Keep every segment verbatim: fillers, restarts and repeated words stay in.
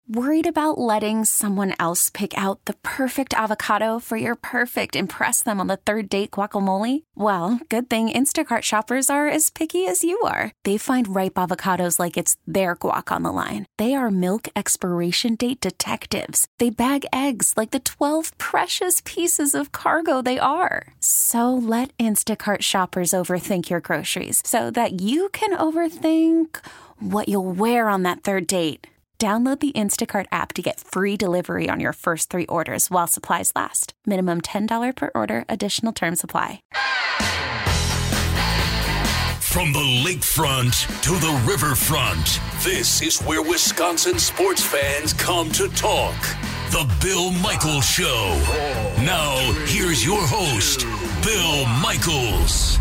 Worried about letting someone else pick out the perfect avocado for your perfect impress them on the third date guacamole? Well, good thing Instacart shoppers are as picky as you are. They find ripe avocados like it's their guac on the line. They are milk expiration date detectives. They bag eggs like the twelve precious pieces of cargo they are. So let Instacart shoppers overthink your groceries so that you can overthink what you'll wear on that third date. Download the Instacart app to get free delivery on your first three orders while supplies last. Minimum ten dollars per order. Additional terms apply. From the lakefront to the riverfront, this is where Wisconsin sports fans come to talk. The Bill Michaels Show. Now, here's your host, Bill Michaels.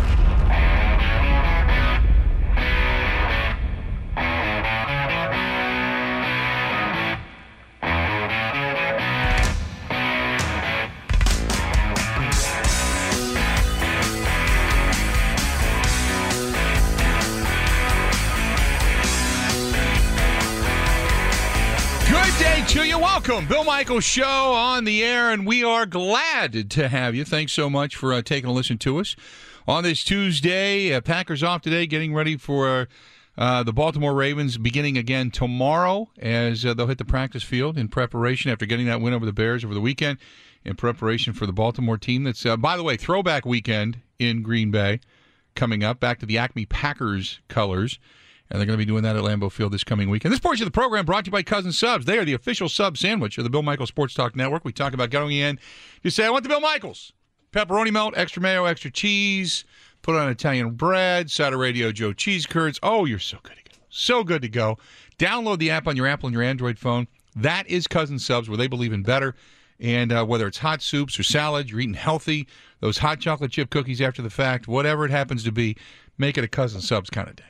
To you. Welcome. Bill Michaels Show on the air, and we are glad to have you. Thanks so much for uh, taking a listen to us on this Tuesday. Uh, Packers off today, getting ready for uh, the Baltimore Ravens beginning again tomorrow as uh, they'll hit the practice field in preparation after getting that win over the Bears over the weekend in preparation for the Baltimore team. That's, uh, by the way, throwback weekend in Green Bay coming up, back to the Acme Packers colors. And they're going to be doing that at Lambeau Field this coming weekend. This portion of the program brought to you by Cousin Subs. They are the official sub sandwich of the Bill Michaels Sports Talk Network. We talk about going in. You say, I want the Bill Michaels. Pepperoni melt, extra mayo, extra cheese. Put on Italian bread, side of Radio Joe cheese curds. Oh, you're so good to go. So good to go. Download the app on your Apple and your Android phone. That is Cousin Subs, where they believe in better. And uh, whether it's hot soups or salads, you're eating healthy, those hot chocolate chip cookies after the fact, whatever it happens to be, make it a Cousin Subs kind of day.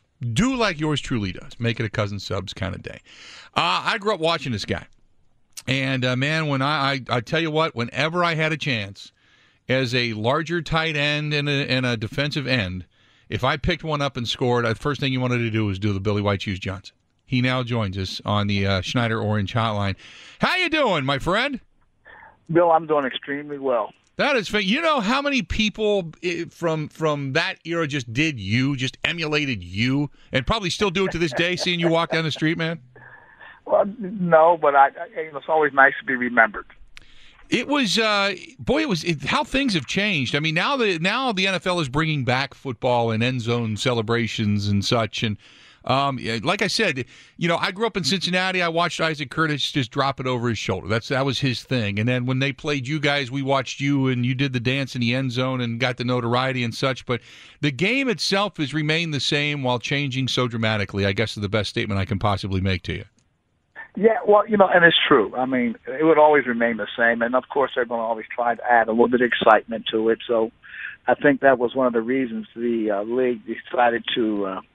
Do like yours truly does. Make it a Cousin Subs kind of day. Uh, I grew up watching this guy. And, uh, man, when I, I I tell you what, whenever I had a chance as a larger tight end and a, and a defensive end, if I picked one up and scored, the first thing you wanted to do was do the Billy White Shoes Johnson. He now joins us on the uh, Schneider Orange Hotline. How you doing, my friend? Bill, I'm doing extremely well. That is, you know how many people from from that era just did you, just emulated you, and probably still do it to this day, seeing you walk down the street, man? Well, no, but I, I, it's always nice to be remembered. It was, uh, boy, it was it, how things have changed. I mean, now the now the N F L is bringing back football and end zone celebrations and such, and Um, like I said, you know, I grew up in Cincinnati. I watched Isaac Curtis just drop it over his shoulder. That's that was his thing. And then when they played you guys, we watched you, and you did the dance in the end zone and got the notoriety and such. But the game itself has remained the same while changing so dramatically, I guess is the best statement I can possibly make to you. Yeah, well, you know, and it's true. I mean, it would always remain the same. And, of course, they're going to always try to add a little bit of excitement to it. So I think that was one of the reasons the uh, league decided to uh, –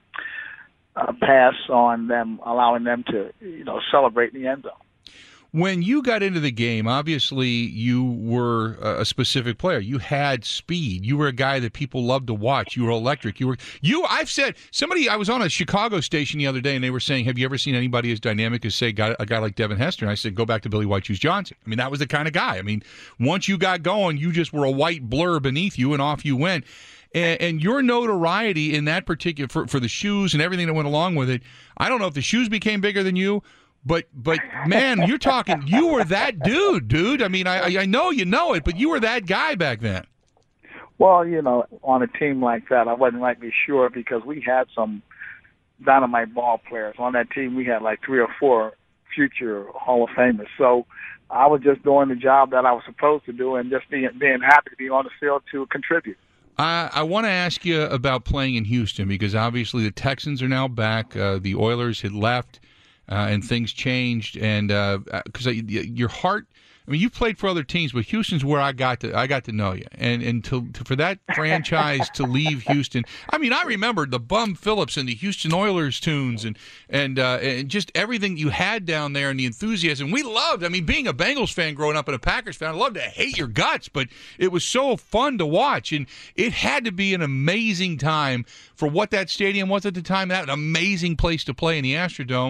Uh, pass on them, allowing them to, you know, celebrate in the end zone. When you got into the game, obviously you were a specific player. You had speed. You were a guy that people loved to watch. You were electric. You were you. I've said somebody. I was on a Chicago station the other day, and they were saying, "Have you ever seen anybody as dynamic as say a guy like Devin Hester?" And I said, "Go back to Billy White Shoes Johnson." I mean, that was the kind of guy. I mean, once you got going, you just were a white blur beneath you, and off you went. And, and your notoriety in that particular for, for the shoes and everything that went along with it, I don't know if the shoes became bigger than you, but but man, you're talking, you were that dude, dude. I mean, I I know you know it, but you were that guy back then. Well, you know, on a team like that, I wasn't rightly sure because we had some dynamite ball players on that team. We had like three or four future Hall of Famers. So I was just doing the job that I was supposed to do and just being being happy to be on the field to contribute. I, I want to ask you about playing in Houston because obviously the Texans are now back. Uh, the Oilers had left, uh, and things changed. And because uh, your heart, I mean, you played for other teams, but Houston's where I got to I got to know you. And and to, to, for that franchise to leave Houston, I mean, I remember the Bum Phillips and the Houston Oilers tunes and and uh, and just everything you had down there and the enthusiasm. We loved. I mean, being a Bengals fan growing up and a Packers fan, I loved to hate your guts, but it was so fun to watch, and it had to be an amazing time for what that stadium was at the time. That an amazing place to play in the Astrodome.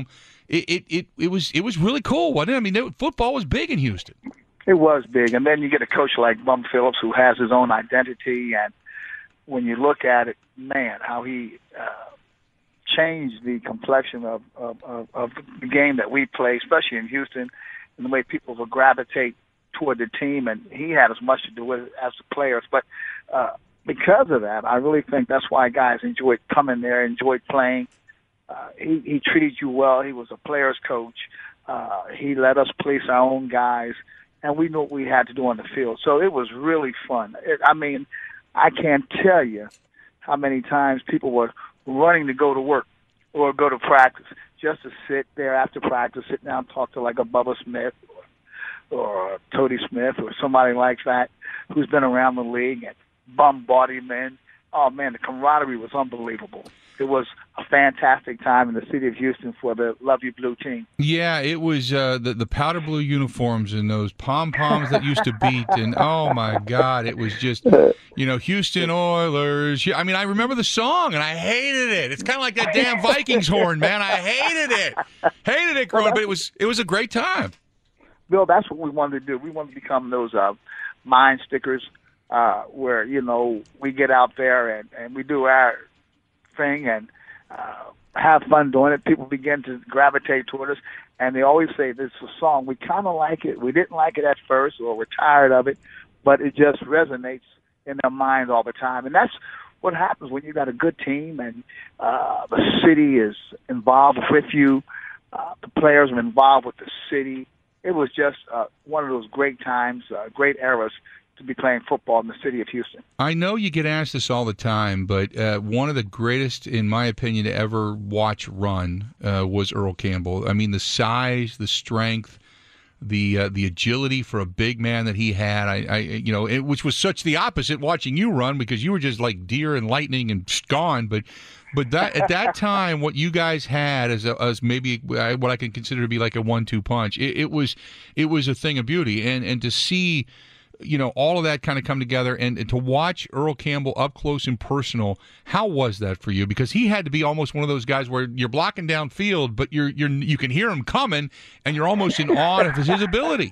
it, it, it, it was it was really cool, wasn't it? I mean, they, football was big in Houston. It was big, and then you get a coach like Bum Phillips who has his own identity, and when you look at it, man, how he uh, changed the complexion of, of, of, of the game that we play, especially in Houston, and the way people will gravitate toward the team, and he had as much to do with it as the players. But uh, because of that, I really think that's why guys enjoyed coming there, enjoyed playing. Uh, he, he treated you well. He was a player's coach. Uh, he let us place our own guys, and we knew what we had to do on the field. So it was really fun. It, I mean, I can't tell you how many times people were running to go to work or go to practice just to sit there after practice, sit down, talk to like a Bubba Smith or, or a Tody Smith or somebody like that who's been around the league and bombard him in. Oh, man, the camaraderie was unbelievable. It was a fantastic time in the city of Houston for the Love You Blue team. Yeah, it was uh, the, the powder blue uniforms and those pom-poms that used to beat. And, oh, my God, it was just, you know, Houston Oilers. I mean, I remember the song, and I hated it. It's kind of like that damn Vikings horn, man. I hated it. Hated it growing up, but it was, it was a great time. Bill, that's what we wanted to do. We wanted to become those uh, mind stickers uh, where, you know, we get out there and, and we do our thing and uh, have fun doing it. People begin to gravitate toward us, and they always say this is a song. We kind of like it. We didn't like it at first, or we're tired of it, but it just resonates in their mind all the time. And that's what happens when you got a good team and uh, the city is involved with you. Uh, the players are involved with the city. It was just uh, one of those great times, uh, great eras to be playing football in the city of Houston. I know you get asked this all the time, but uh, one of the greatest, in my opinion, to ever watch run uh, was Earl Campbell. I mean, the size, the strength, the uh, the agility for a big man that he had. I, I you know, it, which was such the opposite watching you run because you were just like deer and lightning and gone. But but that at that time, what you guys had as a, as maybe what I can consider to be like a one two punch. It, it was it was a thing of beauty, and and to see, you know, all of that kind of come together and, and to watch Earl Campbell up close and personal, how was that for you? Because he had to be almost one of those guys where you're blocking downfield, but you're you're you can hear him coming, and you're almost in awe of his ability.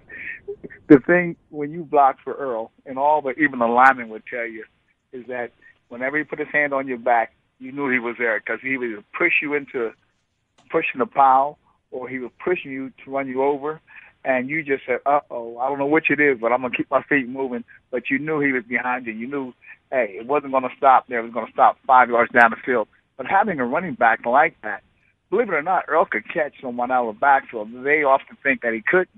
The thing when you block for Earl, and all the even the linemen would tell you, is that whenever he put his hand on your back, you knew he was there because he would push you into pushing the pile, or he was pushing you to run you over. And you just said, uh-oh, I don't know which it is, but I'm going to keep my feet moving. But you knew he was behind you. You knew, hey, it wasn't going to stop there. It was going to stop five yards down the field. But having a running back like that, believe it or not, Earl could catch someone out of the backfield. They often think that he couldn't.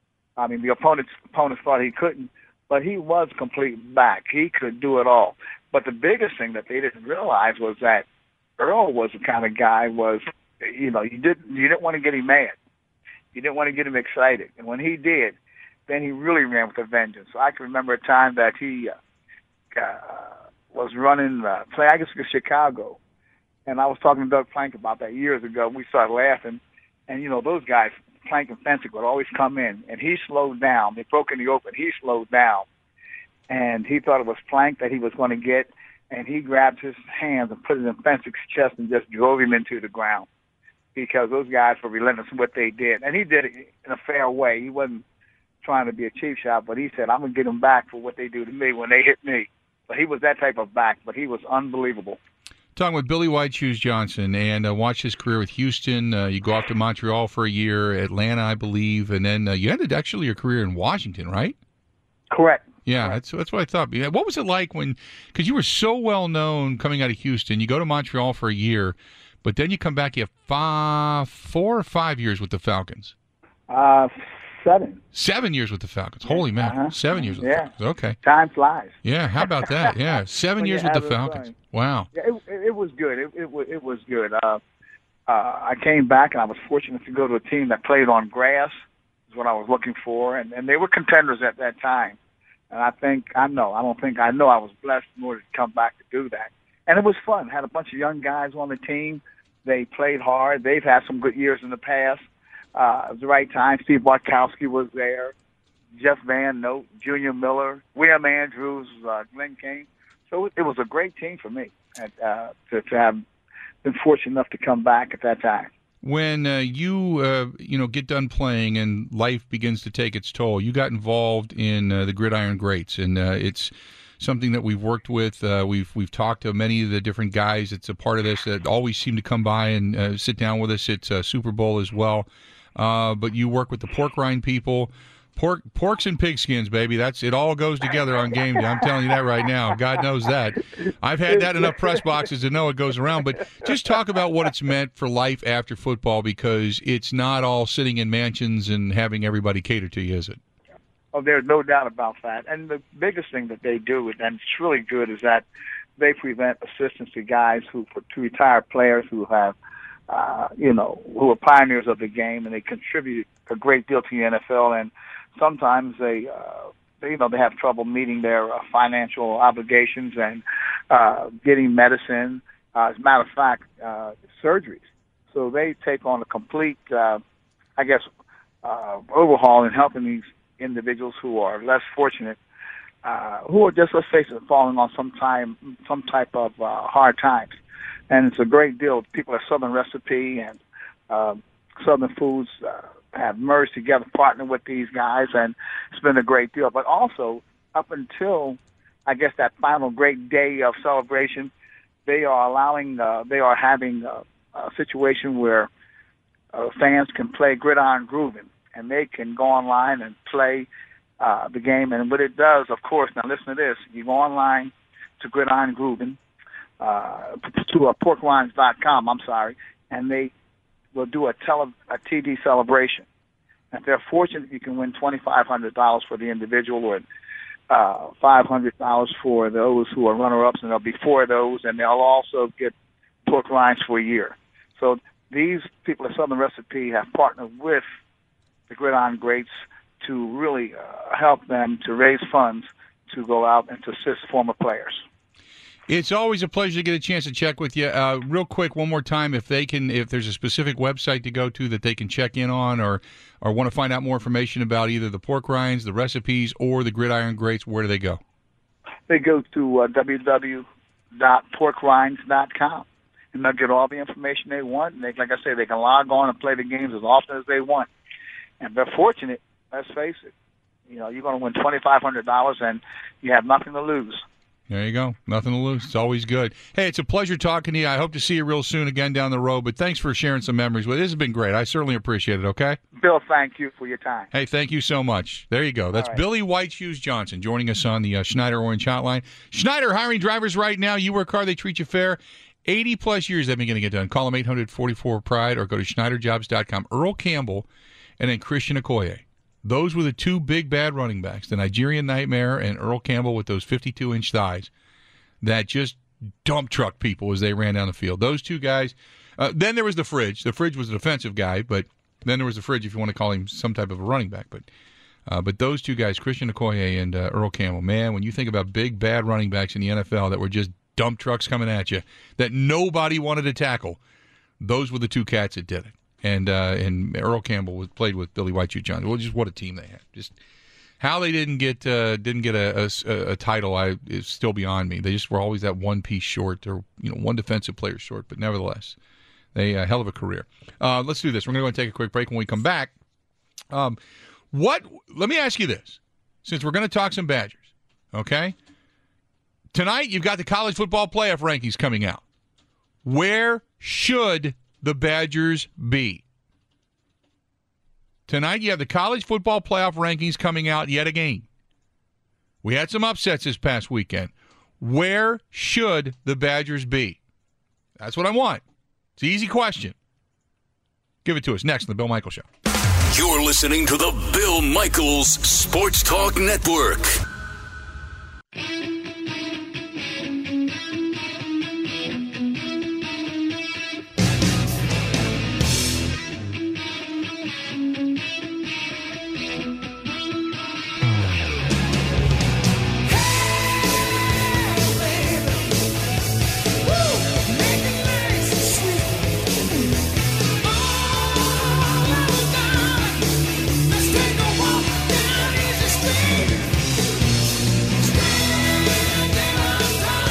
I mean, the opponents, opponents thought he couldn't, but he was complete back. He could do it all. But the biggest thing that they didn't realize was that Earl was the kind of guy was, you know, you didn't you didn't want to get him mad. You didn't want to get him excited. And when he did, then he really ran with a vengeance. So I can remember a time that he uh, uh, was running, uh, play, I guess it was Chicago. And I was talking to Doug Plank about that years ago. And we started laughing. And, you know, those guys, Plank and Fensick, would always come in. And he slowed down. They broke in the open. He slowed down. And he thought it was Plank that he was going to get. And he grabbed his hands and put it in Fensick's chest and just drove him into the ground. Because those guys were relentless in what they did. And he did it in a fair way. He wasn't trying to be a cheap shot, but he said, I'm going to get them back for what they do to me when they hit me. But he was that type of back, but he was unbelievable. Talking with Billy White Shoes Johnson, and uh, watched his career with Houston. Uh, you go off to Montreal for a year, Atlanta, I believe, and then uh, you ended actually your career in Washington, right? Correct. Yeah, that's that's what I thought. What was it like when, because you were so well known coming out of Houston, you go to Montreal for a year, but then you come back, you have five, four or five years with the Falcons. Uh, seven. Seven years with the Falcons. Holy man, uh-huh. Seven years with yeah. the Falcons. Okay. Time flies. Yeah, how about that? Yeah, seven years with the Falcons. Fun. Wow. Yeah, it, it was good. It, it, it was good. Uh, uh, I came back, and I was fortunate to go to a team that played on grass, is what I was looking for, and, and they were contenders at that time. And I think, I know, I don't think, I know I was blessed in order to come back to do that. And it was fun. Had a bunch of young guys on the team. They played hard. They've had some good years in the past. Uh, it was the right time. Steve Bartkowski was there. Jeff Van Note, Junior Miller, William Andrews, uh, Glenn King. So it, it was a great team for me and, uh, to, to have been fortunate enough to come back at that time. when uh, you uh, you know get done playing and life begins to take its toll, you got involved in uh, the Gridiron Greats, and uh, it's something that we've worked with. Uh, we've we've talked to many of the different guys that's a part of this that always seem to come by and uh, sit down with us. It's uh, Super Bowl as well, uh, but you work with the pork rind people. Pork, porks and pigskins, baby. That's it. All goes together on game day. I'm telling you that right now. God knows that. I've had that in enough press boxes to know it goes around. But just talk about what it's meant for life after football, because it's not all sitting in mansions and having everybody cater to you, is it? Oh, there's no doubt about that. And the biggest thing that they do, and it's really good, is that they present assistance to guys who, to retired players who have, uh, you know, who are pioneers of the game, and they contribute a great deal to the N F L. And sometimes they, uh, they, you know, they have trouble meeting their uh, financial obligations and uh, getting medicine. Uh, as a matter of fact, uh, surgeries. So they take on a complete, uh, I guess, uh, overhaul in helping these individuals who are less fortunate, uh, who are just, let's face it, falling on some time, some type of uh, hard times. And it's a great deal. People at Southern Recipe and uh, Southern Foods uh, have merged together, partnered with these guys, and it's been a great deal. But also, up until, I guess, that final great day of celebration, they are allowing, uh, they are having a, a situation where uh, fans can play Gridiron Groovin', and they can go online and play uh, the game. And what it does, of course, now listen to this, you go online to Gridiron Groovin', uh, to uh, pork rinds dot com, I'm sorry, and they will do a, tele, a T V celebration. And if they're fortunate, you can win twenty-five hundred dollars for the individual, or uh, five hundred dollars for those who are runner-ups, and there'll be four of those, and they'll also get pork rinds for a year. So these people at Southern Recipe have partnered with the Gridiron Greats to really uh, help them to raise funds to go out and to assist former players. It's always a pleasure to get a chance to check with you. Uh, real quick, one more time, if they can, if there's a specific website to go to that they can check in on, or or want to find out more information about either the pork rinds, the recipes, or the Gridiron Greats, where do they go? They go to uh, w w w dot pork rinds dot com, and they'll get all the information they want. And they, like I say, they can log on and play the games as often as they want. And if they're fortunate, let's face it, you know, you're going to win twenty-five hundred dollars, and you have nothing to lose. There you go. Nothing to lose. It's always good. Hey, it's a pleasure talking to you. I hope to see you real soon again down the road, but thanks for sharing some memories with us. This has been great. I certainly appreciate it, okay? Bill, thank you for your time. Hey, thank you so much. There you go. That's right. Billy White Shoes Johnson joining us on the uh, Schneider Orange Hotline. Schneider hiring drivers right now. You work hard, they treat you fair. eighty-plus years they've been going to get done. Call them eight hundred forty-four pride or go to schneider jobs dot com. Earl Campbell and then Christian Okoye. Those were the two big bad running backs, the Nigerian Nightmare and Earl Campbell with those fifty-two inch thighs that just dump truck people as they ran down the field. Those two guys. Uh, then there was the Fridge. The Fridge was a defensive guy, but then there was the Fridge if you want to call him some type of a running back. But uh, but those two guys, Christian Okoye and uh, Earl Campbell, man, when you think about big bad running backs in the N F L that were just dump trucks coming at you that nobody wanted to tackle, those were the two cats that did it. And uh, and Earl Campbell was played with Billy White Shoes Johnson. Well, just what a team they had. Just how they didn't get uh, didn't get a, a, a title I is still beyond me. They just were always that one piece short, or you know, one defensive player short. But nevertheless, they a hell of a career. Uh, let's do this. We're going to go and take a quick break. When we come back, um, what? Let me ask you this: since we're going to talk some Badgers, okay? Tonight you've got the college football playoff rankings coming out. Where should the Badgers be? Tonight you have the college football playoff rankings coming out yet again. We had some upsets this past weekend. Where should the Badgers be? That's what I want. It's an easy question. Give it to us next on the Bill Michaels Show. You're listening to the Bill Michaels Sports Talk Network.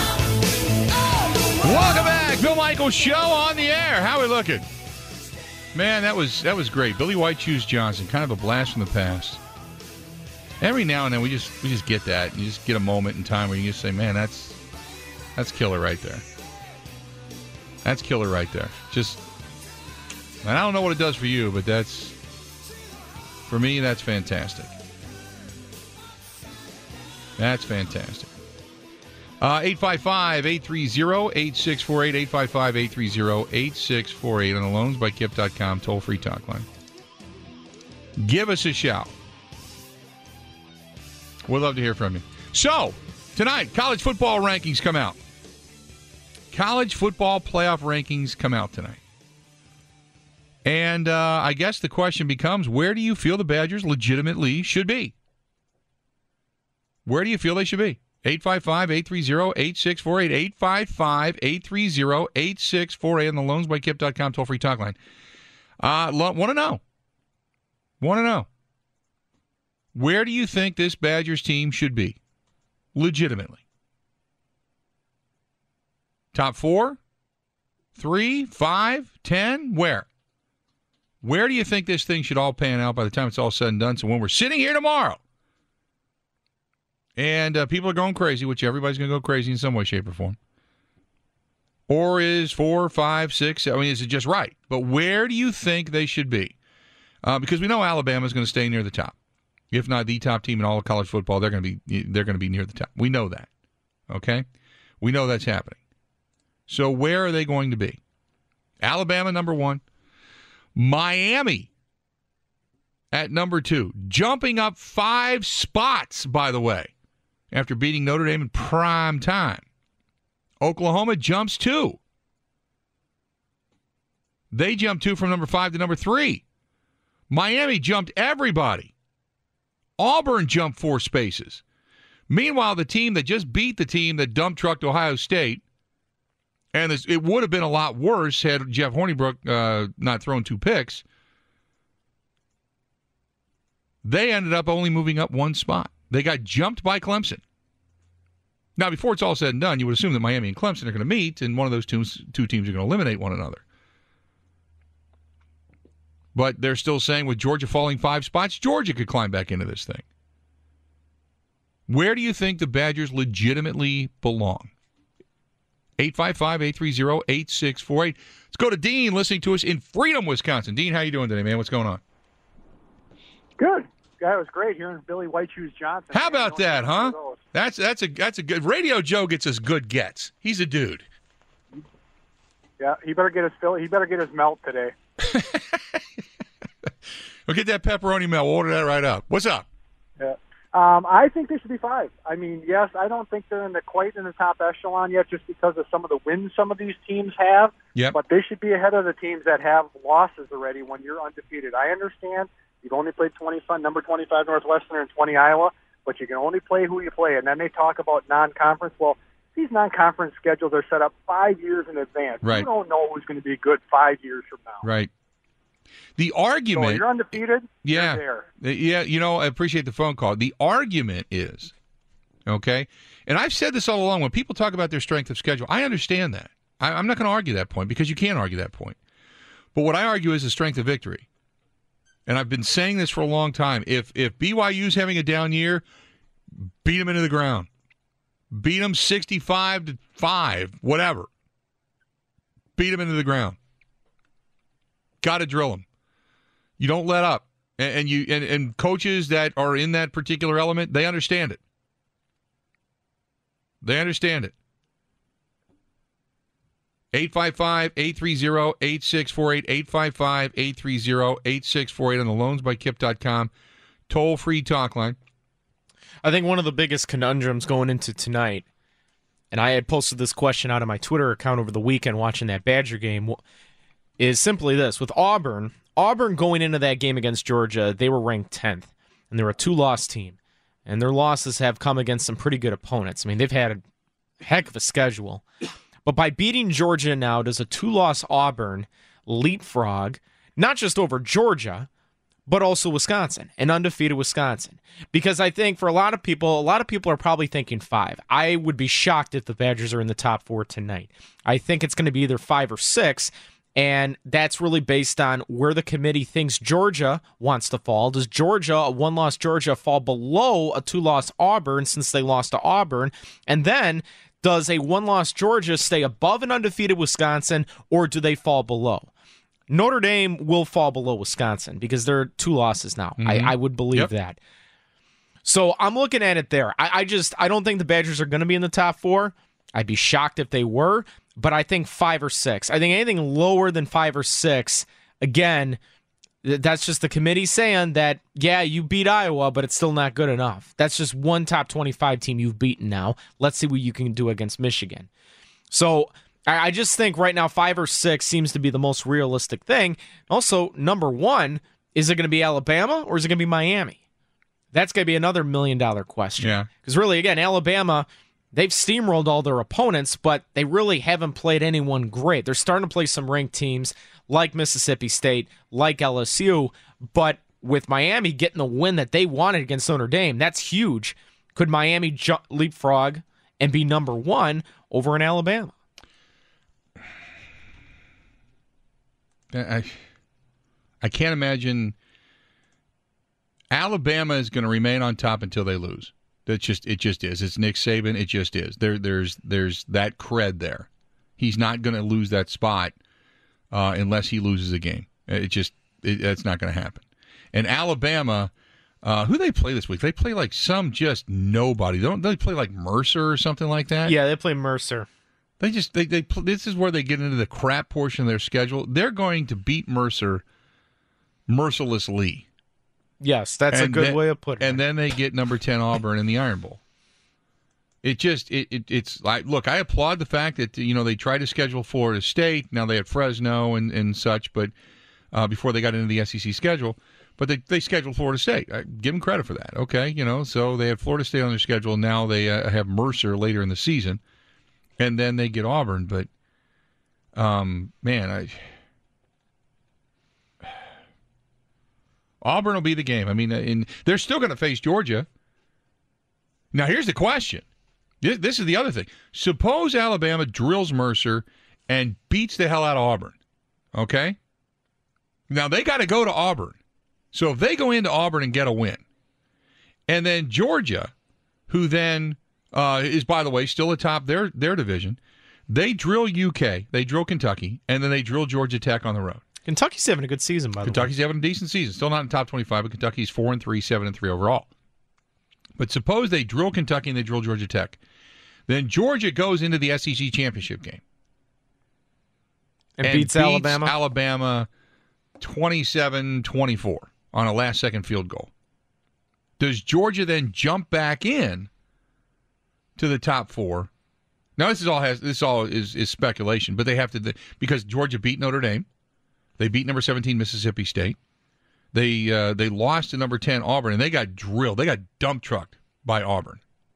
Show on the air. How are we looking? Man, that was that was great. Billy White Shoes Johnson, kind of a blast from the past. Every now and then we just we just get that. You just get a moment in time where you just say, man, that's that's killer right there. That's killer right there. Just, and I don't know what it does for you, but that's, for me, that's fantastic. That's fantastic. Uh, eight five five, eight three zero, eight six four eight, eight five five, eight three zero, eight six four eight on the loans by kip dot com toll-free talk line. Give us a shout. We'd love to hear from you. So, tonight, college football rankings come out. College football playoff rankings come out tonight. And uh, I guess the question becomes, where do you feel the Badgers legitimately should be? Where do you feel they should be? eight five five, eight three zero, eight six four eight, eight five five, eight three zero, eight six four eight on the loans by kip dot com toll-free talk line. Uh, want to know. Want to know. Where do you think this Badgers team should be? Legitimately. Top four? Three? Five? Ten? Where? Where do you think this thing should all pan out by the time it's all said and done? So when we're sitting here tomorrow, and uh, people are going crazy, which everybody's going to go crazy in some way, shape, or form. Or is four, five, six, I mean, is it just right? But where do you think they should be? Uh, because we know Alabama's going to stay near the top. If not the top team in all of college football, they're going to be they're going to be near the top. We know that. Okay? We know that's happening. So where are they going to be? Alabama, number one. Miami at number two. Jumping up five spots, by the way, after beating Notre Dame in prime time. Oklahoma jumps two. They jumped two from number five to number three. Miami jumped everybody. Auburn jumped four spaces. Meanwhile, the team that just beat the team that dump trucked Ohio State, and it would have been a lot worse had Jeff Hornibrook uh, not thrown two picks, they ended up only moving up one spot. They got jumped by Clemson. Now, before it's all said and done, you would assume that Miami and Clemson are going to meet, and one of those two, two teams are going to eliminate one another. But they're still saying with Georgia falling five spots, Georgia could climb back into this thing. Where do you think the Badgers legitimately belong? eight five five, eight three zero, eight six four eight. Let's go to Dean listening to us in Freedom, Wisconsin. Dean, how you doing today, man? What's going on? Good. Yeah, it was great hearing Billy White Shoes Johnson. How about that, huh? That's that's a that's a good Radio Joe gets us good gets. He's a dude. Yeah, he better get his fill. He better get his melt today. We'll get that pepperoni melt. We'll order that right up. What's up? Yeah. Um, I think they should be five. I mean, yes, I don't think they're in the quite in the top echelon yet, just because of some of the wins some of these teams have. Yep. But they should be ahead of the teams that have losses already when you're undefeated. I understand you've only played twenty-five, number twenty-five Northwestern and twenty Iowa, but you can only play who you play. And then they talk about non-conference. Well, these non-conference schedules are set up five years in advance. Right. You don't know who's going to be good five years from now. Right. The argument. So if you're undefeated, yeah, you're there. Yeah, you know, I appreciate the phone call. The argument is, okay, and I've said this all along, when people talk about their strength of schedule, I understand that. I, I'm not going to argue that point because you can't argue that point. But what I argue is the strength of victory. And I've been saying this for a long time. If if B Y U's having a down year, beat them into the ground. Beat them sixty-five to five, whatever. Beat them into the ground. Got to drill them. You don't let up. And, and you and, and coaches that are in that particular element, they understand it. They understand it. eight five five, eight three zero, eight six four eight, eight five five, eight three zero, eight six four eight on the loans by kip dot com. Toll-free talk line. I think one of the biggest conundrums going into tonight, and I had posted this question out on my Twitter account over the weekend watching that Badger game, is simply this. With Auburn, Auburn going into that game against Georgia, they were ranked tenth, and they're a two-loss team. And their losses have come against some pretty good opponents. I mean, they've had a heck of a schedule. But by beating Georgia now, does a two-loss Auburn leapfrog, not just over Georgia, but also Wisconsin, an undefeated Wisconsin? Because I think for a lot of people, a lot of people are probably thinking five. I would be shocked if the Badgers are in the top four tonight. I think it's going to be either five or six. And that's really based on where the committee thinks Georgia wants to fall. Does Georgia, a one-loss Georgia, fall below a two-loss Auburn since they lost to Auburn? And then does a one-loss Georgia stay above an undefeated Wisconsin, or do they fall below? Notre Dame will fall below Wisconsin because they're two losses now. Mm-hmm. I, I would believe yep. that. So I'm looking at it there. I, I just I don't think the Badgers are going to be in the top four. I'd be shocked if they were, but I think five or six. I think anything lower than five or six, again, that's just the committee saying that, yeah, you beat Iowa, but it's still not good enough. That's just one top twenty-five team you've beaten now. Let's see what you can do against Michigan. So I just think right now five or six seems to be the most realistic thing. Also, number one, is it going to be Alabama or is it going to be Miami? That's going to be another million-dollar question. Yeah. Because really, again, Alabama, they've steamrolled all their opponents, but they really haven't played anyone great. They're starting to play some ranked teams like Mississippi State, like L S U, but with Miami getting the win that they wanted against Notre Dame, that's huge. Could Miami ju- leapfrog and be number one over in Alabama? I, I can't imagine. Alabama is going to remain on top until they lose. That's just it. Just is. It's Nick Saban. It just is. There, there's, there's that cred there. He's not going to lose that spot uh, unless he loses a game. It just, it, that's not going to happen. And Alabama, uh, who they play this week? They play like some just nobody. They don't they play like Mercer or something like that? Yeah, they play Mercer. They just they they this is where they get into the crap portion of their schedule. They're going to beat Mercer mercilessly. Yes, that's and a good then, way of putting and it. And then they get number ten Auburn in the Iron Bowl. It just it, it it's like look, I applaud the fact that you know they tried to schedule Florida State. Now they had Fresno and, and such, but uh, before they got into the S E C schedule, but they they scheduled Florida State. I give them credit for that. Okay, you know, so they had Florida State on their schedule. Now they uh, have Mercer later in the season. And then they get Auburn, but um, man, I Auburn will be the game. I mean, in, they're still going to face Georgia. Now, here's the question. This, this is the other thing. Suppose Alabama drills Mercer and beats the hell out of Auburn. Okay? Now, they got to go to Auburn. So if they go into Auburn and get a win, and then Georgia, who then Uh, is, by the way, still atop their, their division. They drill U K, they drill Kentucky, and then they drill Georgia Tech on the road. Kentucky's having a good season, by the way. Kentucky's having a decent season. Still not in the top twenty-five, but Kentucky's four and three, seven and three overall. But suppose they drill Kentucky and they drill Georgia Tech. Then Georgia goes into the S E C championship game. And, and beats, beats Alabama? Alabama twenty-seven twenty-four on a last-second field goal. Does Georgia then jump back in to the top four? Now this is all has this all is, is speculation, but they have to because Georgia beat Notre Dame, they beat number seventeen Mississippi State, they uh, they lost to number ten Auburn, and they got drilled, they got dump trucked by Auburn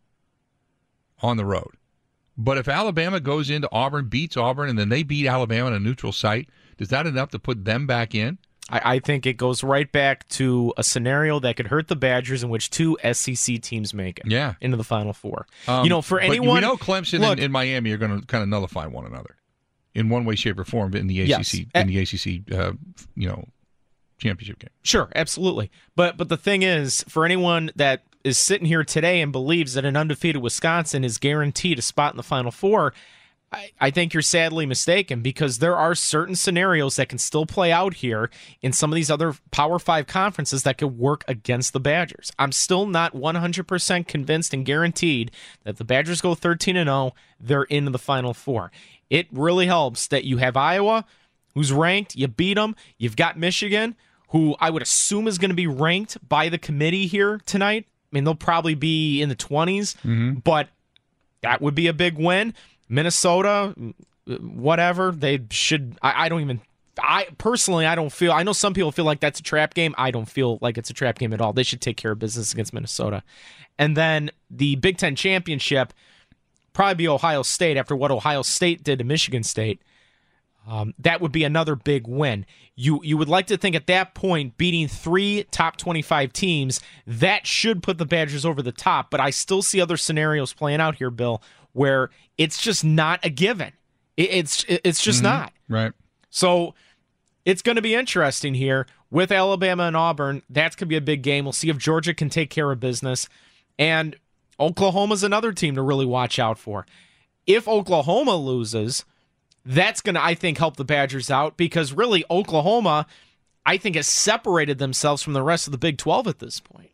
on the road. But if Alabama goes into Auburn, beats Auburn, and then they beat Alabama in a neutral site, is that enough to put them back in? I, I think it goes right back to a scenario that could hurt the Badgers in which two S E C teams make it yeah. into the Final Four. Um, you know, for anyone, we know Clemson look, and, and Miami are going to kind of nullify one another in one way, shape, or form in the A C C yes. in the A C C, uh, you know, championship game. Sure, absolutely. But but the thing is, for anyone that is sitting here today and believes that an undefeated Wisconsin is guaranteed a spot in the Final Four, I, I think you're sadly mistaken, because there are certain scenarios that can still play out here in some of these other Power Five conferences that could work against the Badgers. I'm still not one hundred percent convinced and guaranteed that if the Badgers go thirteen and oh, they're into the Final Four. It really helps that you have Iowa, who's ranked, you beat them. You've got Michigan, who I would assume is going to be ranked by the committee here tonight. I mean, they'll probably be in the twenties, mm-hmm. but that would be a big win. Minnesota, whatever, they should, I, I don't even, I personally, I don't feel, I know some people feel like that's a trap game. I don't feel like it's a trap game at all. They should take care of business against Minnesota. And then the Big Ten Championship, probably be Ohio State after what Ohio State did to Michigan State. Um, that would be another big win. You you would like to think at that point, beating three top twenty-five teams, that should put the Badgers over the top. But I still see other scenarios playing out here, Bill, where it's just not a given. It, it's it's just mm-hmm. not. Right. So it's going to be interesting here with Alabama and Auburn. That's going to be a big game. We'll see if Georgia can take care of business. And Oklahoma's another team to really watch out for. If Oklahoma loses, that's going to, I think, help the Badgers out because really Oklahoma, I think, has separated themselves from the rest of the Big twelve at this point.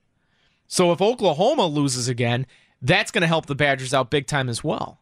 So if Oklahoma loses again, that's going to help the Badgers out big time as well.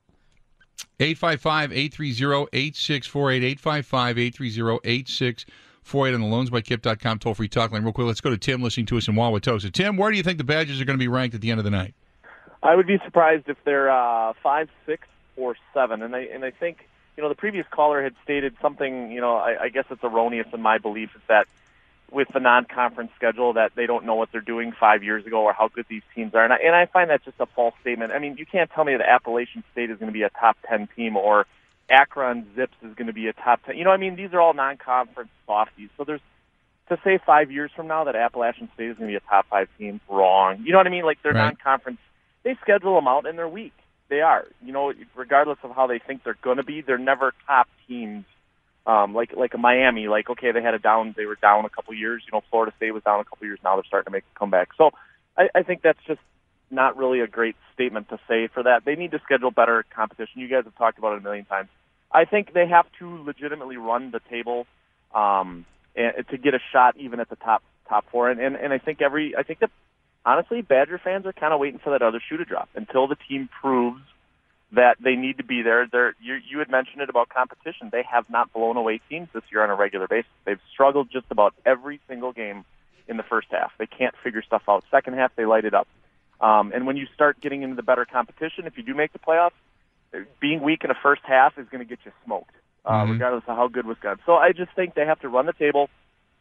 eight five five, eight three zero, eight six four eight, eight five five, eight three zero, eight six four eight on the loans by kip dot com toll-free talk line. Real quick, let's go to Tim listening to us in Wauwatosa. Tim, where do you think the Badgers are going to be ranked at the end of the night? I would be surprised if they're uh, five, six, or seven. And I and I think, you know, the previous caller had stated something, you know, I, I guess it's erroneous in my belief, is that with the non-conference schedule that they don't know what they're doing five years ago or how good these teams are. And I, and I find that just a false statement. I mean, you can't tell me that Appalachian State is going to be a top ten team or Akron Zips is going to be a top ten. You know, I mean, these are all non-conference softies. So there's, to say five years from now that Appalachian State is going to be a top five team, wrong. You know what I mean? Like, they're right. non-conference. They schedule them out and they're weak. They are. You know, regardless of how they think they're going to be, they're never top teams. Um, like like a Miami, like, okay, they had a down, they were down a couple years. You know, Florida State was down a couple years. Now they're starting to make a comeback. So I, I think that's just not really a great statement to say for that. They need to schedule better competition. You guys have talked about it a million times. I think they have to legitimately run the table um, and, to get a shot even at the top top four. And, and, and I think every, I think that, honestly, Badger fans are kind of waiting for that other shoe to drop until the team proves that they need to be there. They're, you, you had mentioned it about competition. They have not blown away teams this year on a regular basis. They've struggled just about every single game in the first half. They can't figure stuff out. Second half, they light it up. Um, and when you start getting into the better competition, if you do make the playoffs, being weak in the first half is going to get you smoked, uh, mm-hmm. regardless of how good Wisconsin. So I just think they have to run the table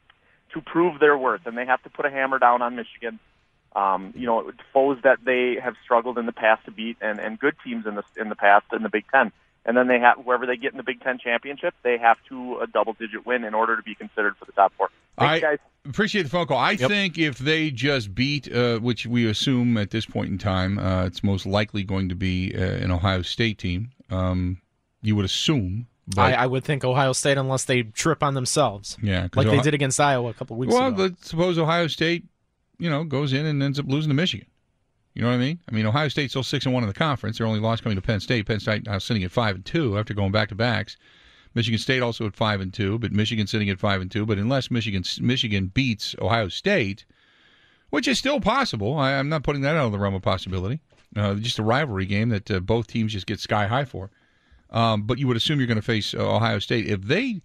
to prove their worth, and they have to put a hammer down on Michigan. Um, you know, foes that they have struggled in the past to beat, and, and good teams in the in the past in the Big Ten, and then they have wherever they get in the Big Ten championship, they have to a double-digit win in order to be considered for the top four. Thanks, I guys. Appreciate the phone call. I yep. think if they just beat, uh, which we assume at this point in time, uh, it's most likely going to be uh, an Ohio State team. Um, you would assume. But, I, I would think Ohio State, unless they trip on themselves, yeah, like Ohio- they did against Iowa a couple weeks well, ago. Well, let's suppose Ohio State, you know, goes in and ends up losing to Michigan. You know what I mean? I mean, Ohio State's still six and one in the conference. Their only loss coming to Penn State. Penn State now sitting at five and two after going back to backs. Michigan State also at five and two, but Michigan sitting at five and two. But unless Michigan Michigan beats Ohio State, which is still possible, I, I'm not putting that out of the realm of possibility. Uh, just a rivalry game that uh, both teams just get sky high for. Um, but you would assume you're going to face uh, Ohio State if they.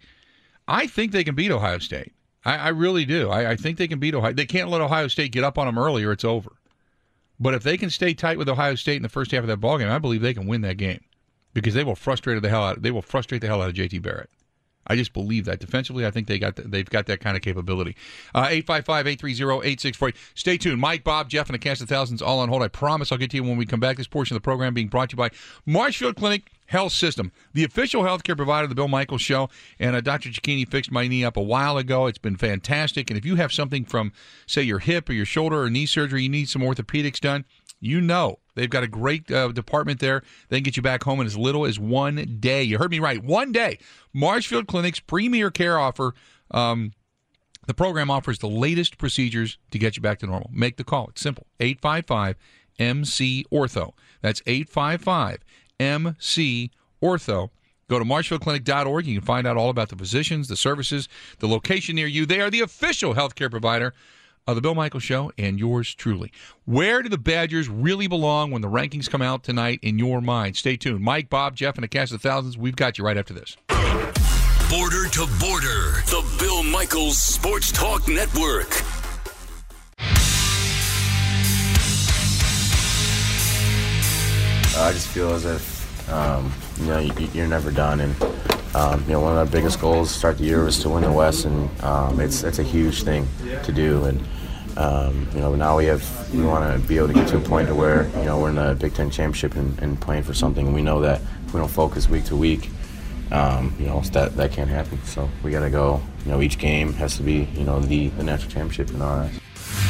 I think they can beat Ohio State. I, I really do. I, I think they can beat Ohio. They can't let Ohio State get up on them early or it's over. But if they can stay tight with Ohio State in the first half of that ballgame, I believe they can win that game because they will frustrate the hell out. They will frustrate the hell out of J T Barrett. I just believe that defensively. I think they got the, they've got that kind of capability. Uh, eight five five, eight three zero, eight six four eight. Stay tuned. Mike, Bob, Jeff, and a cast of thousands all on hold. I promise I'll get to you when we come back. This portion of the program being brought to you by Marshfield Clinic Health System, the official healthcare provider of the Bill Michaels Show. And uh, Doctor Cicchini fixed my knee up a while ago. It's been fantastic. And if you have something from, say, your hip or your shoulder or knee surgery, you need some orthopedics done, you know they've got a great uh, department there. They can get you back home in as little as one day. You heard me right. One day. Marshfield Clinic's premier care offer. Um, the program offers the latest procedures to get you back to normal. Make the call. It's simple. eight five five M C ortho. That's eight five five M C ortho. Go to marshfield clinic dot org. You can find out all about the physicians, the services, the location near you. They are the official healthcare provider of the Bill Michaels Show and yours truly. Where do the Badgers really belong when the rankings come out tonight in your mind? Stay tuned. Mike, Bob, Jeff, and a cast of thousands, we've got you right after this. Border to Border, the Bill Michaels Sports Talk Network. I just feel as if, um, you know, you, you're never done. And, um, you know, one of our biggest goals to start the year was to win the West, and um, it's it's a huge thing to do. And, um, you know, now we have we want to be able to get to a point to where, you know, we're in the Big Ten championship and, and playing for something. And we know that if we don't focus week to week, um, you know, that that can't happen. So we got to go. You know, each game has to be, you know, the the national championship in our eyes.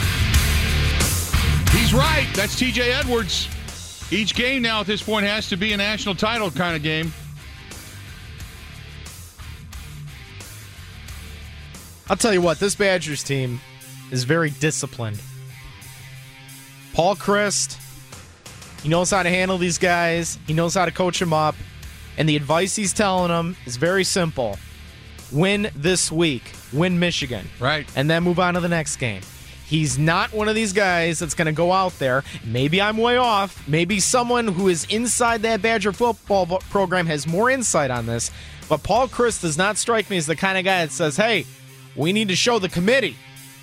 He's right. That's T J Edwards. Each game now at this point has to be a national title kind of game. I'll tell you what, this Badgers team is very disciplined. Paul Chryst, he knows how to handle these guys. He knows how to coach them up. And the advice he's telling them is very simple. Win this week. Win Michigan. Right. And then move on to the next game. He's not one of these guys that's going to go out there. Maybe I'm way off. Maybe someone who is inside that Badger football program has more insight on this. But Paul Chryst does not strike me as the kind of guy that says, hey, we need to show the committee.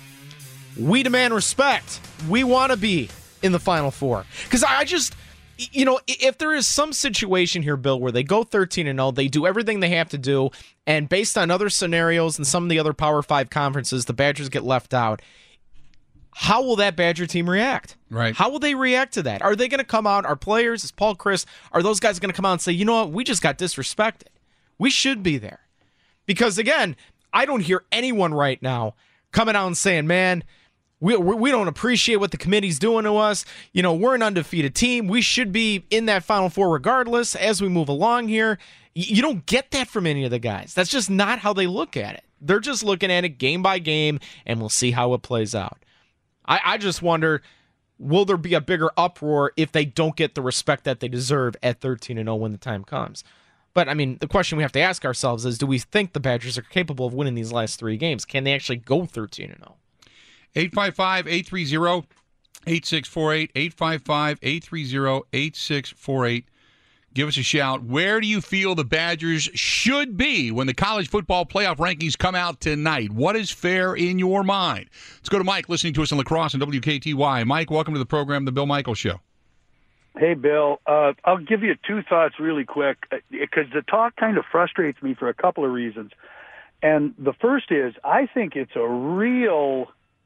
We demand respect. We want to be in the Final Four. Because I just, you know, if there is some situation here, Bill, where they go thirteen and oh, they do everything they have to do, and based on other scenarios and some of the other Power Five conferences, the Badgers get left out, how will that Badger team react? Right. How will they react to that? Are they going to come out, our players, as Paul Chryst, are those guys going to come out and say, you know what, we just got disrespected. We should be there. Because, again, I don't hear anyone right now coming out and saying, man, we, we don't appreciate what the committee's doing to us. You know, we're an undefeated team. We should be in that Final Four regardless as we move along here. You don't get that from any of the guys. That's just not how they look at it. They're just looking at it game by game, and we'll see how it plays out. I, I just wonder, will there be a bigger uproar if they don't get the respect that they deserve at thirteen and oh when the time comes? But, I mean, the question we have to ask ourselves is, do we think the Badgers are capable of winning these last three games? Can they actually go thirteen and oh? eight five five, eight three zero, eight six four eight, eight five five, eight three zero, eight six four eight. Give us a shout. Where do you feel the Badgers should be when the college football playoff rankings come out tonight? What is fair in your mind? Let's go to Mike, listening to us in La Crosse on W K T Y. Mike, welcome to the program, The Bill Michaels Show. Hey, Bill. Uh, I'll give you two thoughts really quick, because the talk kind of frustrates me for a couple of reasons. And the first is, I think it's a real...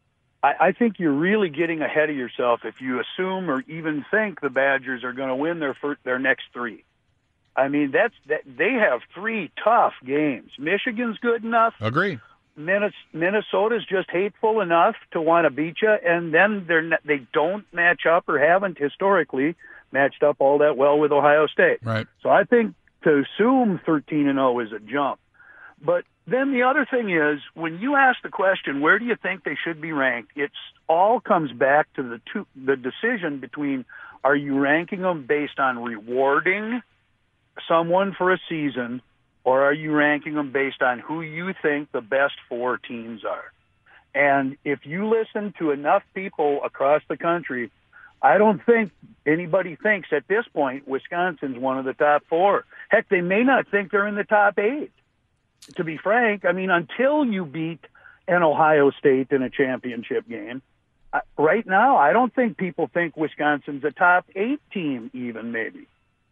I think you're really getting ahead of yourself if you assume or even think the Badgers are going to win their first, their next three. I mean, that's that they have three tough games. Michigan's good enough. Agree. Minnesota's just hateful enough to want to beat you, and then they're not, they don't match up or haven't historically matched up all that well with Ohio State. Right. So I think to assume thirteen and oh is a jump. But then the other thing is, when you ask the question, where do you think they should be ranked, it's all comes back to the two, the decision between, are you ranking them based on rewarding someone for a season, or are you ranking them based on who you think the best four teams are? And if you listen to enough people across the country, I don't think anybody thinks at this point Wisconsin's one of the top four. Heck, they may not think they're in the top eight. To be frank, I mean, until you beat an Ohio State in a championship game, right now, I don't think people think Wisconsin's a top eight team even, maybe.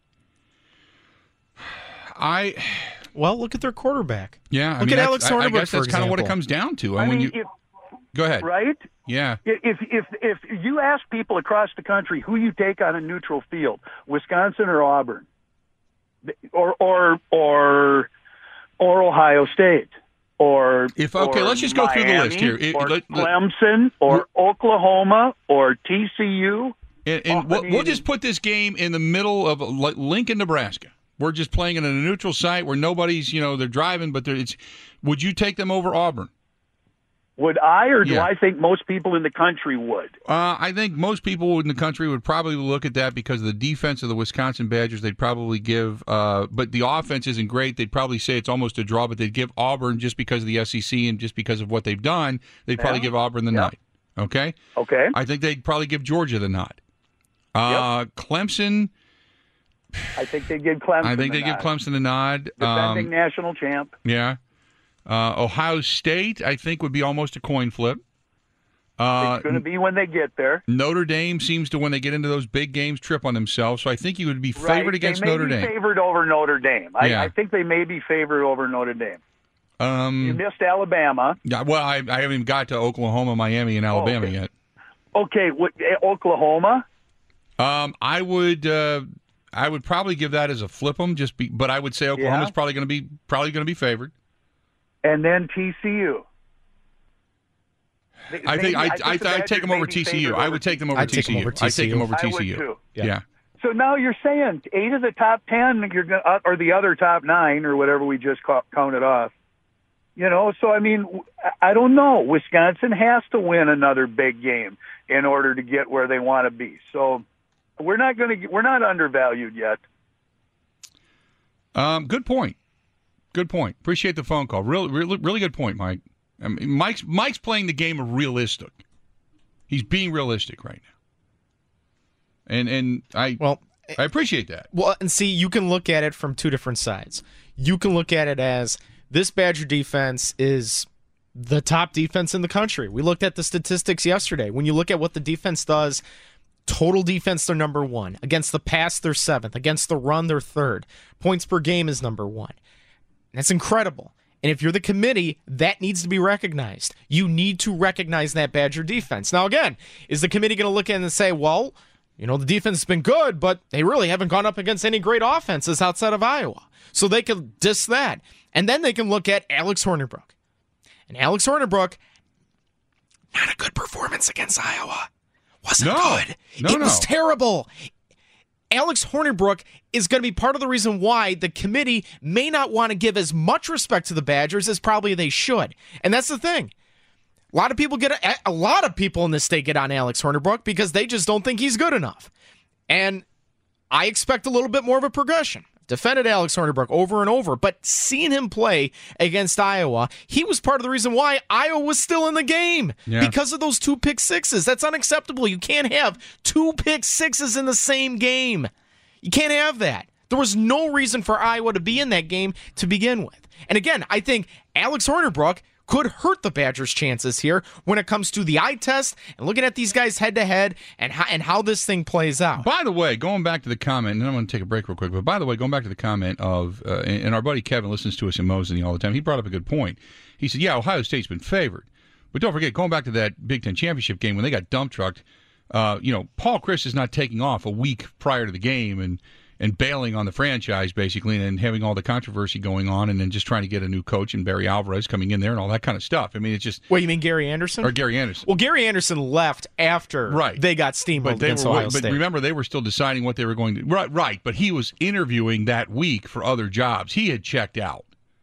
I Well, look at their quarterback. Yeah. I look mean, at Alex Hornibrook, I, I guess that's kind of what it example. comes down to. I And when mean, you, if, go ahead. Right? Yeah. If, if, if, if you ask people across the country who you take on a neutral field, Wisconsin or Auburn, or, or, or, or Ohio State, or if okay, or let's just go Miami, through the list here. It, or let, let, Clemson, or Oklahoma, or T C U. and and I we'll, mean, we'll just put this game in the middle of like Lincoln, Nebraska. We're just playing it in a neutral site where nobody's, you know, they're driving, but they're, it's. Would you take them over Auburn? Would I, or do Yeah. I think most people in the country would? Uh, I think most people in the country would probably look at that because of the defense of the Wisconsin Badgers. They'd probably give, uh, but the offense isn't great. They'd probably say it's almost a draw, but they'd give Auburn just because of the S E C and just because of what they've done. They'd probably Yeah. give Auburn the Yeah. nod. Okay. Okay. I think they'd probably give Georgia the nod. Uh, Clemson. I think they give Clemson. I think the they give nod. Clemson the nod. Defending Um, national champ. yeah. Uh, Ohio State, I think, would be almost a coin flip. Uh, It's going to be when they get there. Notre Dame seems to, when they get into those big games, trip on themselves. So I think you would be favored Right. against they may Notre be Dame. favored over Notre Dame. I, Yeah. I think they may be favored over Notre Dame. You Um, missed Alabama. yeah, well, I, I haven't even got to Oklahoma, Miami, and Alabama okay. yet. Okay, what, eh, Oklahoma. Um, I would, uh, I would probably give that as a flip 'em, just be, but I would say Oklahoma's Yeah. probably going to be probably going to be favored. And then T C U. I think I, I, the I'd take Badgers them may over be T C U. favored I would take them over I'd take them TCU. over I'd take TCU. them over I would T C U. too. Yeah. Yeah. So now you're saying eight of the top ten, you're going, or the other top nine, or whatever we just ca- counted off, You know, so, I mean, I don't know. Wisconsin has to win another big game in order to get where they want to be. So we're not going to, we're not undervalued yet. Um, good point. Good point. Appreciate the phone call. Really, really, really good point, Mike. I mean, Mike's Mike's playing the game of realistic. He's being realistic right now, and and I well I appreciate that. Well, and see, you can look at it from two different sides. You can look at it as this Badger defense is the top defense in the country. We looked at the statistics yesterday. When you look at what the defense does, total defense, they're number one. Against the pass, they're seventh. Against the run, they're third. Points per game is number one. That's incredible. And if you're the committee, that needs to be recognized. You need to recognize that Badger defense. Now, again, is the committee going to look at it and say, well, you know, the defense has been good, but they really haven't gone up against any great offenses outside of Iowa. So they can diss that. And then they can look at Alex Hornibrook. And Alex Hornibrook, not a good performance against Iowa. Wasn't no. good. No, it no. was terrible. Alex Hornibrook is going to be part of the reason why the committee may not want to give as much respect to the Badgers as probably they should. And that's the thing. A lot of people get a, a lot of people in this state get on Alex Hornibrook because they just don't think he's good enough. And I expect a little bit more of a progression. Defended Alex Hornibrook over and over, but seeing him play against Iowa, he was part of the reason why Iowa was still in the game yeah. because of those two pick sixes. That's unacceptable. You can't have two pick sixes in the same game. You can't have that. There was no reason for Iowa to be in that game to begin with. And again, I think Alex Hornibrook could hurt the Badgers' chances here when it comes to the eye test and looking at these guys head-to-head and how, and how this thing plays out. By the way, going back to the comment, and I'm going to take a break real quick, but by the way, going back to the comment of, uh, and our buddy Kevin listens to us in Mosinee all the time, he brought up a good point. He said, yeah, Ohio State's been favored. But don't forget, going back to that Big Ten championship game when they got dump trucked, uh, you know, Paul Chryst is not taking off a week prior to the game and and bailing on the franchise, basically, and having all the controversy going on, and then just trying to get a new coach and Barry Alvarez coming in there and all that kind of stuff. I mean, it's just... Wait, you mean Gary Anderson? Or Gary Anderson. Well, Gary Anderson left after right. they got steamrolled but they against were, Ohio But State. remember, they were still deciding what they were going to... Right, right, but he was interviewing that week for other jobs. He had checked out.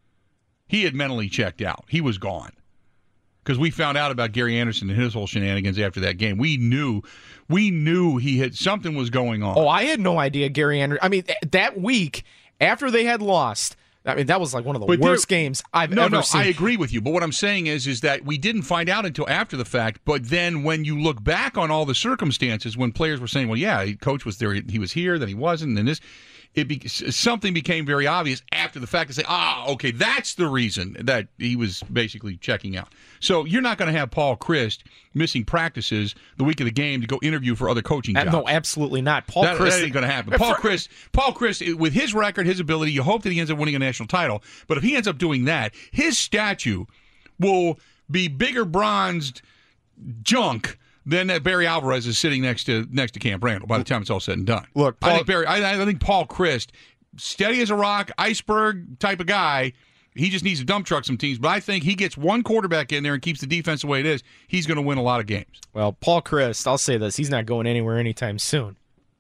He had mentally checked out. He was gone. Because we found out about Gary Anderson and his whole shenanigans after that game. We knew, we knew he had something was going on. Oh, I had no idea Gary Anderson. I mean, that week after they had lost, I mean, that was like one of the but worst games I've no, ever no, seen. I agree with you. But what I'm saying is, is that we didn't find out until after the fact. But then when you look back on all the circumstances, when players were saying, "Well, yeah, coach was there, he was here, then he wasn't," and this. It be, something became very obvious after the fact to say, ah, okay, that's the reason that he was basically checking out. So you're not going to have Paul Chryst missing practices the week of the game to go interview for other coaching jobs. No, absolutely not. Paul that, Chryst that ain't going to happen. Paul Chryst, Paul Chryst, with his record, his ability, you hope that he ends up winning a national title. But if he ends up doing that, his statue will be bigger bronzed junk Then uh, Barry Alvarez is sitting next to next to Camp Randall by the time it's all said and done. Look, Paul, I think Barry. I, I think Paul Chryst, steady as a rock, iceberg type of guy. He just needs to dump truck some teams. But I think he gets one quarterback in there and keeps the defense the way it is. He's going to win a lot of games. Well, Paul Chryst, I'll say this: he's not going anywhere anytime soon.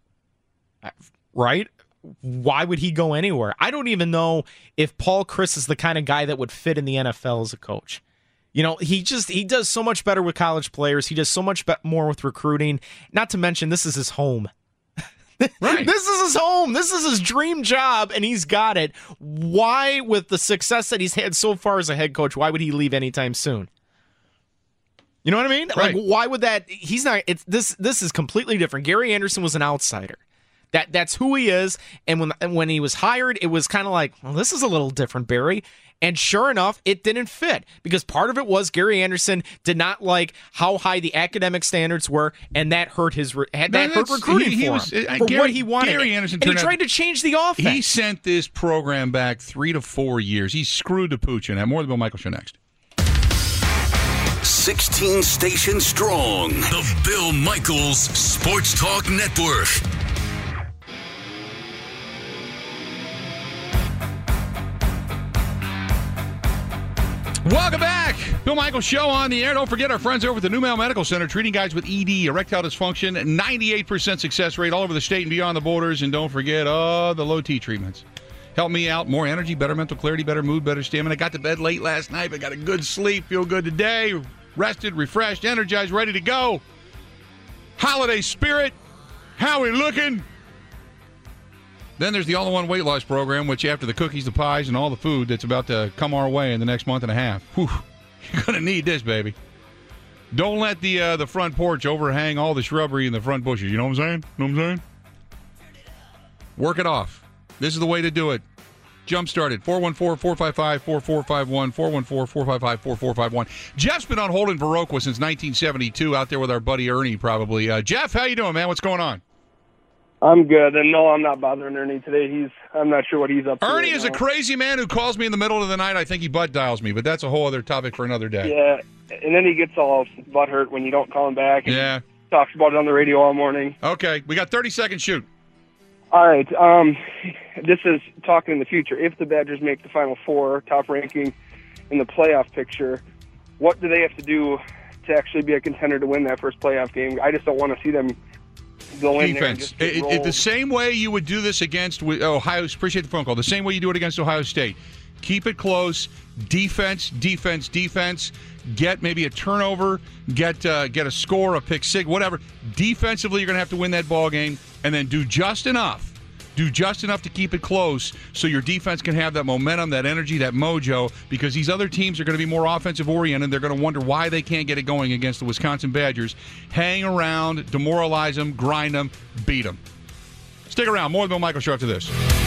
Right? Why would he go anywhere? I don't even know if Paul Chryst is the kind of guy that would fit in the N F L as a coach. You know, he just he does so much better with college players. He does so much be- more with recruiting. Not to mention, this is his home. Right. This is his home. This is his dream job, and he's got it. Why, with the success that he's had so far as a head coach, why would he leave anytime soon? You know what I mean? Right. Like, why would that? He's not. It's this. This is completely different. Gary Anderson was an outsider. That that's who he is. And when and when he was hired, it was kind of like, well, this is a little different, Barry. And sure enough, it didn't fit because part of it was Gary Anderson did not like how high the academic standards were, and that hurt his had that No, hurt that's- recruiting he- he for was- him uh, for Gary- what he wanted. Gary Anderson and he turned out- tried to change the offense. He sent this program back three to four years. He screwed the pooch in that. More than Bill Michael Show next. sixteen stations strong. The Bill Michaels Sports Talk Network. Welcome back. Bill Michaels Show on the air. Don't forget our friends over at the Newmale Medical Center, treating guys with E D, erectile dysfunction, ninety-eight percent success rate all over the state and beyond the borders. And don't forget, oh, the low T treatments. help me out. More energy, better mental clarity, better mood, better stamina. I got to bed late last night, but got a good sleep, feel good today, rested, refreshed, energized, ready to go. Holiday spirit. How we looking? Then there's the all-in-one weight loss program, which after the cookies, the pies, and all the food that's about to come our way in the next month and a half. Whew, you're going to need this, baby. Don't let the uh, the front porch overhang all the shrubbery in the front bushes. You know what I'm saying? You know what I'm saying? Work it off. This is the way to do it. Jump started. four one four, four five five, four four five one, four one four, four five five, four four five one. Jeff's been on hold in Viroqua since nineteen seventy-two, out there with our buddy Ernie probably. Uh, Jeff, how you doing, man? What's going on? I'm good, and no, I'm not bothering Ernie today. He's I'm not sure what he's up to. Ernie right is now. a crazy man who calls me in the middle of the night. I think he butt dials me, but that's a whole other topic for another day. Yeah, and then he gets all butthurt when you don't call him back. And Yeah. talks about it on the radio all morning. Okay, we got thirty seconds. Shoot. All right, um, this is talking in the future. If the Badgers make the Final Four, top ranking in the playoff picture, what do they have to do to actually be a contender to win that first playoff game? I just don't want to see them go in there and Defense. just get It, it, rolled. the same way you would do this against Ohio. Appreciate the phone call. The same way you do it against Ohio State. Keep it close. Defense, defense, defense. Get maybe a turnover. Get uh, get a score, a pick six, whatever. Defensively, you're going to have to win that ball game, and then do just enough. Do just enough to keep it close so your defense can have that momentum, that energy, that mojo, because these other teams are going to be more offensive-oriented. They're going to wonder why they can't get it going against the Wisconsin Badgers. Hang around, demoralize them, grind them, beat them. Stick around. More of the Bill Michael Show after this.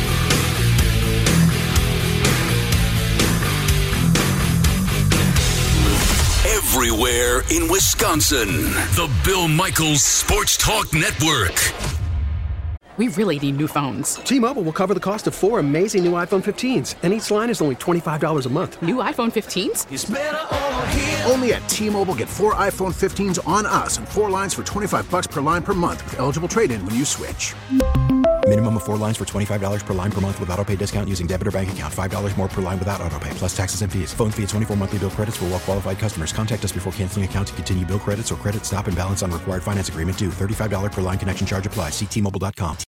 Everywhere in Wisconsin, the Bill Michaels Sports Talk Network. We really need new phones. T-Mobile will cover the cost of four amazing new iPhone fifteens, and each line is only twenty-five dollars a month. New iPhone fifteens? It's better over here. Only at T-Mobile, get four iPhone fifteens on us and four lines for twenty-five dollars per line per month with eligible trade-in when you switch. Minimum of four lines for twenty-five dollars per line per month with autopay discount using debit or bank account. five dollars more per line without autopay, plus taxes and fees. Phone fee at twenty-four monthly bill credits for well-qualified customers. Contact us before canceling account to continue bill credits or credit stop and balance on required finance agreement due. thirty-five dollars per line connection charge applies. See T Mobile dot com.